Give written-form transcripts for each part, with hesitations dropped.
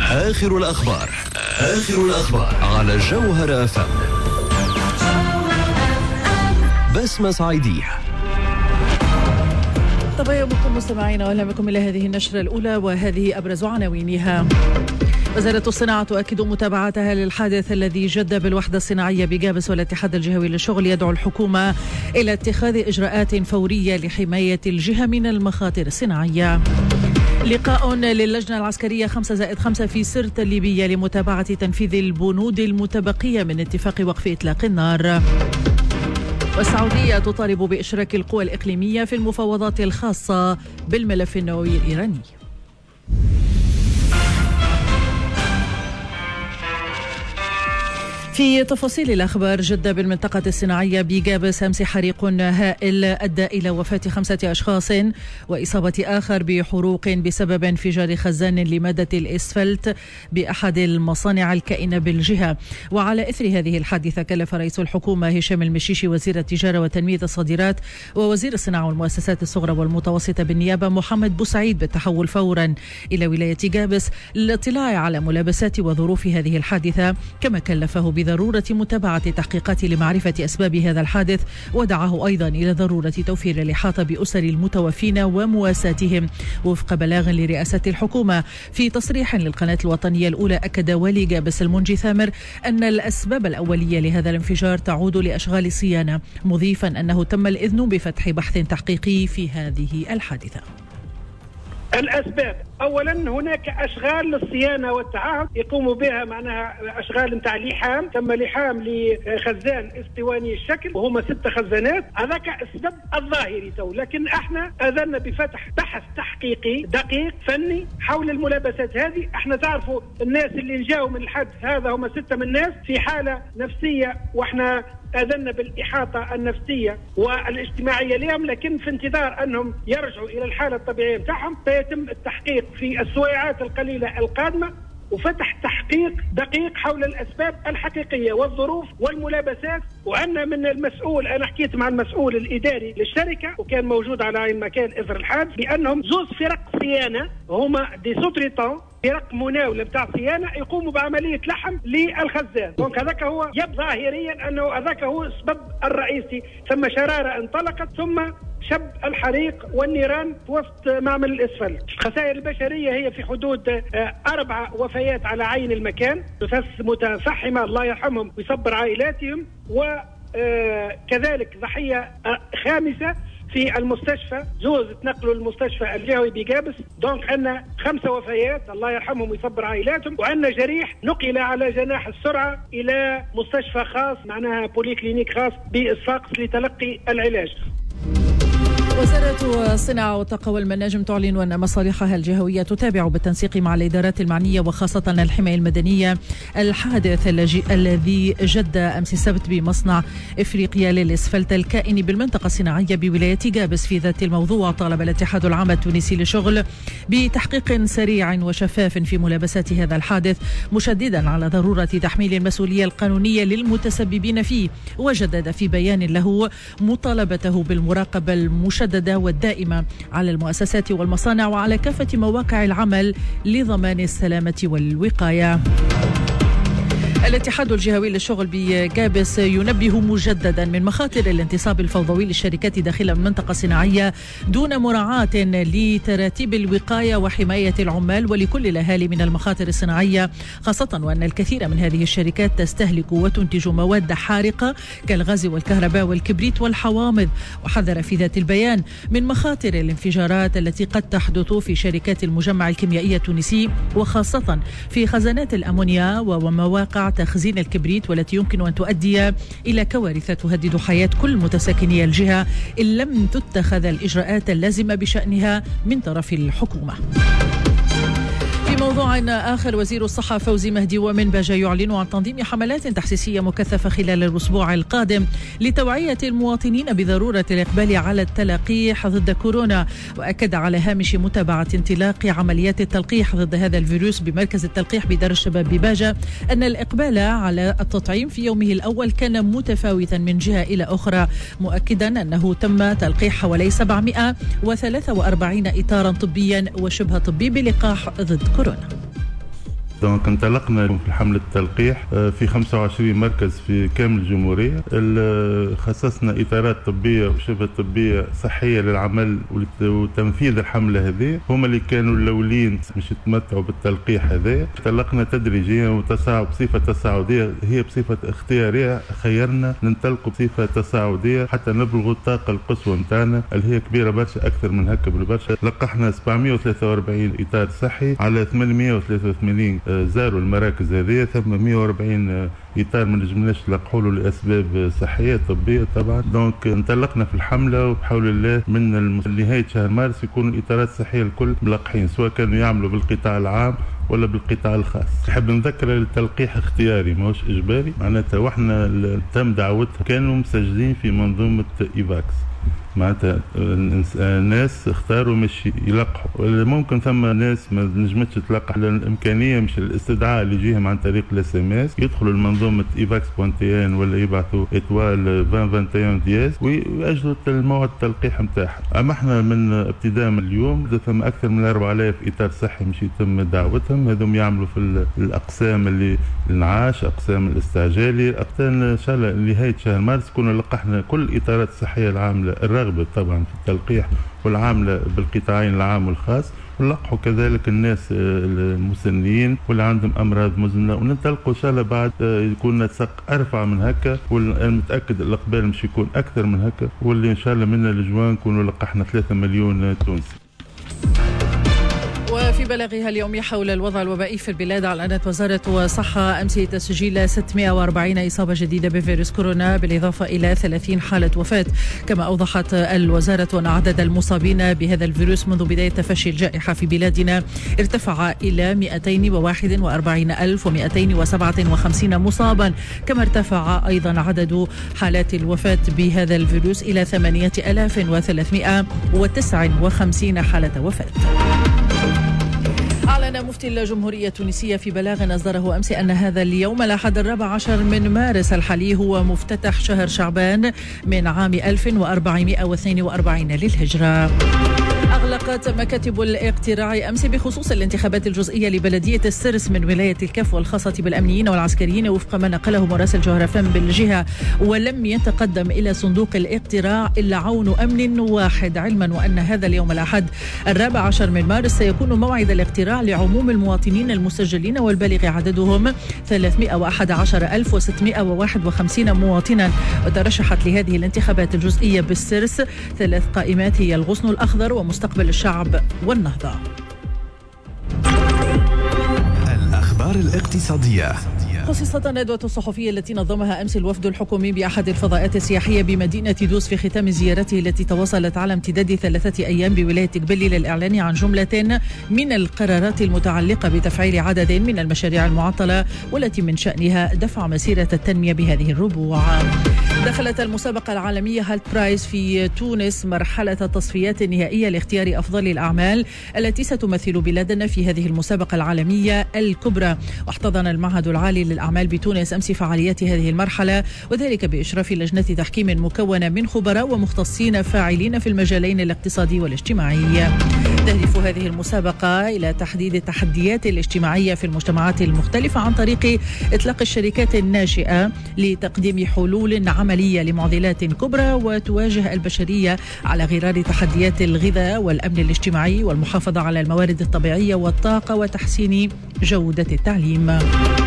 آخر الأخبار على جوهر FM. بسمة صعيدية. طبعا بكم مستمعين، واهلا بكم الى هذه النشرة الاولى وهذه ابرز عناوينها. وزارة الصناعة تؤكد متابعتها للحادث الذي جد بالوحدة الصناعية بجابس، والاتحاد الجهوي للشغل يدعو الحكومة إلى اتخاذ إجراءات فورية لحماية الجهة من المخاطر الصناعية. لقاء للجنة العسكرية 5+5 في سرت الليبية لمتابعة تنفيذ البنود المتبقية من اتفاق وقف إطلاق النار. والسعودية تطالب بإشراك القوى الإقليمية في المفاوضات الخاصة بالملف النووي الإيراني. في تفاصيل الأخبار، جد بالمنطقة الصناعية بجابس أمس حريق هائل أدى إلى وفاة 5 أشخاص وإصابة آخر بحروق بسبب انفجار خزان لمادة الإسفلت بأحد المصانع الكائنة بالجهة. وعلى إثر هذه الحادثة كلف رئيس الحكومة هشام المشيشي وزير التجارة وتنمية الصادرات ووزير الصناعة والمؤسسات الصغرى والمتوسطة بالنيابة محمد بوسعيد بالتحول فورا إلى ولاية جابس للاطلاع على ملابسات وظروف هذه الحادثة، كما كلفه ضرورة متابعة تحقيقات لمعرفة أسباب هذا الحادث، ودعاه أيضا إلى ضرورة توفير الإحاطة بأسر المتوفين ومواساتهم وفق بلاغ لرئاسة الحكومة. في تصريح للقناة الوطنية الأولى أكد والي جابس المنجي ثامر أن الأسباب الأولية لهذا الانفجار تعود لأشغال الصيانة، مضيفا أنه تم الإذن بفتح بحث تحقيقي في هذه الحادثة. الأسباب أولا هناك أشغال للصيانة والتعاهد يقوموا بها، معناها أشغال نتاع لحام، تم لحام لخزان استواني الشكل وهما 6 خزانات، هذاك السبب الظاهري تو. لكن احنا أذنا بفتح بحث تحقيقي دقيق فني حول الملابسات هذه. احنا تعرفوا الناس اللي نجاوا من الحادث هذا هما 6 من الناس في حالة نفسية، واحنا أذنا بالإحاطة النفسية والاجتماعية لهم، لكن في انتظار أنهم يرجعوا إلى الحالة الطبيعية بتاعهم سيتم التحقيق في السويعات القليلة القادمة وفتح تحقيق دقيق حول الأسباب الحقيقية والظروف والملابسات. وأن من المسؤول، أنا حكيت مع المسؤول الإداري للشركة وكان موجود على عين مكان إثر الحادث، بأنهم 2 فرق صيانة هما دي سوتريتون، فرق مناولة بتاع صيانة يقوموا بعملية لحم للخزان. دونك هذاك هو يبدو ظاهريا أنه هذاك هو السبب الرئيسي. ثم شرارة انطلقت ثم شب الحريق والنيران وسط معمل الإسفلت. الخسائر البشرية هي في حدود 4 وفيات على عين المكان، جثث متفحمة الله يرحمهم ويصبر عائلاتهم، وكذلك ضحية 5 في المستشفى، زوز تنقلوا المستشفى الجهوي بجابس. دونك عندنا 5 وفيات الله يرحمهم ويصبر عائلاتهم، وعندنا جريح نقل على جناح السرعة إلى مستشفى خاص، معناها بولي كلينيك خاص بالصاقس لتلقي العلاج. وزارة الصناعة والطاقة والمناجم تعلن أن مصالحها الجهوية تتابع بالتنسيق مع الإدارات المعنية وخاصة الحماية المدنية الحادث الذي جد أمس السبت بمصنع إفريقيا للإسفلت الكائن بالمنطقة الصناعية بولاية جابس. في ذات الموضوع طالب الاتحاد العام التونسي للشغل بتحقيق سريع وشفاف في ملابسات هذا الحادث، مشددا على ضرورة تحميل المسؤولية القانونية للمتسببين فيه، وجدد في بيان له مطالبته بالمراقبة المشددة والدائمة على المؤسسات والمصانع وعلى كافة مواقع العمل لضمان السلامة والوقاية. الاتحاد الجهوي للشغل بجابس ينبه مجددا من مخاطر الانتصاب الفوضوي للشركات داخل المنطقة الصناعية دون مراعاة لتراتيب الوقاية وحماية العمال ولكل الأهالي من المخاطر الصناعية، خاصة وأن الكثير من هذه الشركات تستهلك وتنتج مواد حارقة كالغاز والكهرباء والكبريت والحوامض. وحذر في ذات البيان من مخاطر الانفجارات التي قد تحدث في شركات المجمع الكيميائي التونسي، وخاصة في خزانات الأمونيا ومواقع تخزين الكبريت، والتي يمكن أن تؤدي إلى كوارث تهدد حياة كل متساكني الجهة إن لم تتخذ الإجراءات اللازمة بشأنها من طرف الحكومة. في موضوع آخر، وزير الصحة فوزي مهدي ومنبجة يعلن عن تنظيم حملات تحسيسية مكثفة خلال الأسبوع القادم لتوعية المواطنين بضرورة الإقبال على التلقيح ضد كورونا. وأكد على هامش متابعة انطلاق عمليات التلقيح ضد هذا الفيروس بمركز التلقيح بدار الشباب بباجة أن الإقبال على التطعيم في يومه الأول كان متفاوتا من جهة إلى أخرى، مؤكدا أنه تم تلقيح حوالي 743 إطارا طبيا وشبه طبي بلقاح ضد كورونا. دونك انطلقنا في حملة التلقيح في 25 مركز في كامل الجمهورية. خصصنا إطارات طبية وشبه طبية صحية للعمل وتنفيذ الحملة هذه، هم اللي كانوا الأولين مش يتمتعوا بالتلقيح هذا. انطلقنا تدريجيا بصفة تصاعدية، هي بصفة اختيارية خيرنا ننطلقوا بصفة تصاعدية حتى نبلغوا الطاقة القصوى متاعنا اللي هي كبيرة برشا، أكثر من هكا بالبرشا. لقحنا 743 إطار صحي على 883 زاروا المراكز هذه، ثم 140 إطار ما نجمناش نلقحوا له لأسباب صحية طبية طبعا. دونك انطلقنا في الحملة وبحول الله من نهاية شهر مارس يكون الإطارات الصحية الكل ملقحين، سواء كانوا يعملوا بالقطاع العام ولا بالقطاع الخاص. نحب نذكر التلقيح اختياري ماهوش اجباري، معناتها واحنا تم دعوتها كانوا مسجلين في منظومه ايفاكس، معناتها ناس اختاروا مش يلقحوا. ممكن ثم ناس ما نجمتش تلقح الامكانيه مش الاستدعاء اللي يجيهم عن طريق الاس ام اس، يدخلوا لمنظومه ايفاكس.ان ولا يبعثوا اتوال 2021 دياز ويأجلوا الموعد التلقيح نتاعها. اما احنا من ابتداء من اليوم ثم اكثر من 4000 اطار صحي مش يتم دعوتهم، هذوم يعملوا في الاقسام اللي الانعاش، اقسام الاستعجالي، اقسام ان شاء الله نهايه شهر مارس كنا لقحنا كل الاطارات الصحيه العامله الراغبه طبعا في التلقيح والعامله بالقطاعين العام والخاص، ونلقحوا كذلك الناس المسنين واللي عندهم امراض مزمنه، وننطلقوا ان شاء الله بعد يكون نسق ارفع من هكا، والمتاكد الاقبال مش يكون اكثر من هكا، واللي ان شاء الله من الجوان نكونوا لقحنا 3 مليون تونسي. وفي بلاغها اليومي حول الوضع الوبائي في البلاد، أعلنت وزارة الصحة أمس تسجيل 640 إصابة جديدة بفيروس كورونا بالإضافة إلى 30 حالة وفاة. كما أوضحت الوزارة أن عدد المصابين بهذا الفيروس منذ بداية تفشي الجائحة في بلادنا ارتفع إلى 241,257 مصابا، كما ارتفع أيضا عدد حالات الوفاة بهذا الفيروس إلى 8359 حالة وفاة. أعلن مفتي الجمهورية التونسية في بلاغ أصدره أمس أن هذا اليوم الأحد 14 من مارس الحالي هو مفتتح شهر شعبان من عام 1442 للهجرة. أغلقت مكاتب الاقتراع أمس بخصوص الانتخابات الجزئية لبلدية السرس من ولاية الكف والخاصة بالأمنيين والعسكريين وفق ما نقله مراسل جوهر فم بالجهة، ولم يتقدم إلى صندوق الاقتراع إلا عون أمن واحد، علما وأن هذا اليوم الأحد 14 من مارس سيكون موعد الاقتراع لعموم المواطنين المسجلين والبالغ عددهم 311,651 مواطنا. وترشحت لهذه الانتخابات الجزئية بالسرس 3 قائمات هي الغصن الأخضر ومستقبل الشعب والنهضة. الأخبار الاقتصادية. خصصت الندوة الصحفية التي نظمها أمس الوفد الحكومي بأحد الفضاءات السياحية بمدينة دوس في ختام زيارته التي تواصلت على امتداد 3 أيام بولاية قبلي للإعلان عن جملة من القرارات المتعلقة بتفعيل عدد من المشاريع المعطلة والتي من شأنها دفع مسيرة التنمية بهذه الربوع. دخلت المسابقة العالمية هالت برايز في تونس مرحلة التصفيات النهائية لاختيار أفضل الأعمال التي ستمثل بلادنا في هذه المسابقة العالمية الكبرى. واحتضن المعهد العالي للأعمال بتونس أمس فعاليات هذه المرحلة، وذلك بإشراف لجنة تحكيم مكونة من خبراء ومختصين فاعلين في المجالين الاقتصادي والاجتماعي. تهدف هذه المسابقة إلى تحديد التحديات الاجتماعية في المجتمعات المختلفة عن طريق إطلاق الشركات الناشئة لتقديم حلول عملية لمعضلات كبرى وتواجه البشرية على غرار تحديات الغذاء والأمن الاجتماعي والمحافظة على الموارد الطبيعية والطاقة وتحسين جودة التعليم.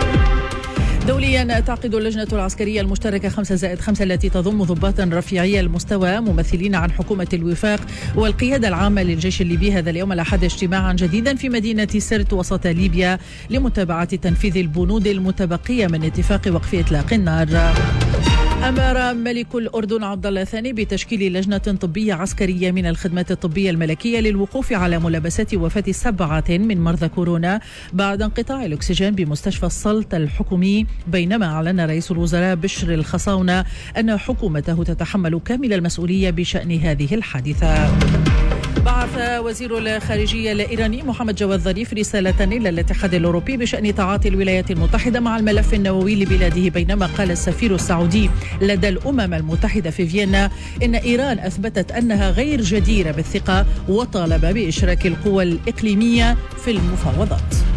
دوليا تعقد اللجنة العسكرية المشتركة 5+5 التي تضم ضباطا رفيعي المستوى ممثلين عن حكومة الوفاق والقيادة العامة للجيش الليبي هذا اليوم الأحد اجتماعا جديدا في مدينة سرت وسط ليبيا لمتابعة تنفيذ البنود المتبقية من اتفاق وقف إطلاق النار. أمر ملك الأردن عبد الله الثاني بتشكيل لجنة طبية عسكرية من الخدمات الطبية الملكية للوقوف على ملابسات وفاة 7 من مرضى كورونا بعد انقطاع الأكسجين بمستشفى السلط الحكومي، بينما أعلن رئيس الوزراء بشر الخصاونة أن حكومته تتحمل كامل المسؤولية بشأن هذه الحادثة. بعث وزير الخارجية الإيراني محمد جواد ظريف رسالة إلى الاتحاد الأوروبي بشأن تعاطي الولايات المتحدة مع الملف النووي لبلاده، بينما قال السفير السعودي لدى الأمم المتحدة في فيينا إن إيران أثبتت أنها غير جديرة بالثقة وطالب بإشراك القوى الإقليمية في المفاوضات.